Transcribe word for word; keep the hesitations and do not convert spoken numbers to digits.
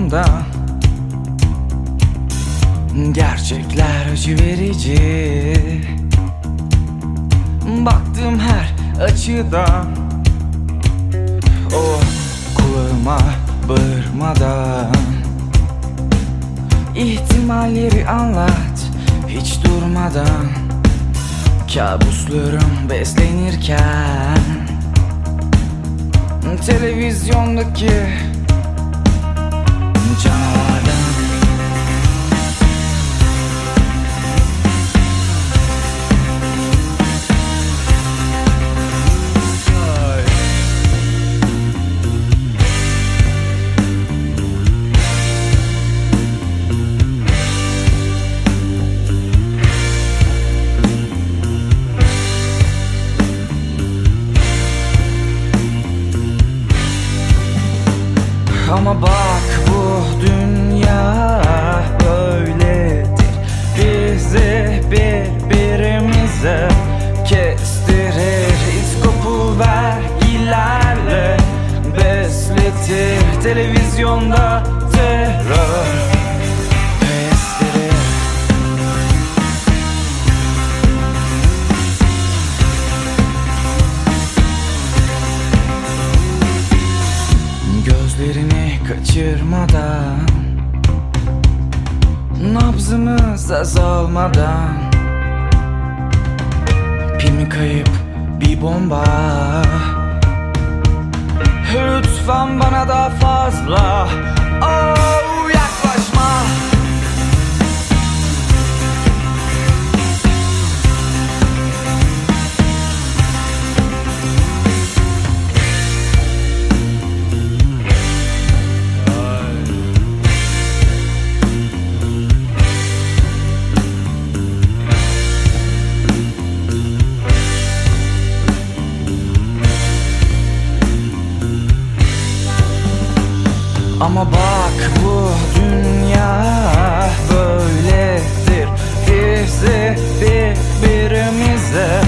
televizyonda gerçekler acı verici. Baktım her açıdan, o kulağıma bağırmadan ihtimalleri anlat hiç durmadan. Kabuslarım beslenirken televizyondaki canavardan. Ama bak bu dünya böyledir, bizi birbirimize kestirir. İskopu vergilerle besletir, televizyonda terör bestirir. Gözlerini kaçırmadan, nabzımız azalmadan, pimi kayıp bir bomba. Lütfen bana daha fazla oh, yaklaşma. Ama bak bu dünya böyledir, bizi birbirimize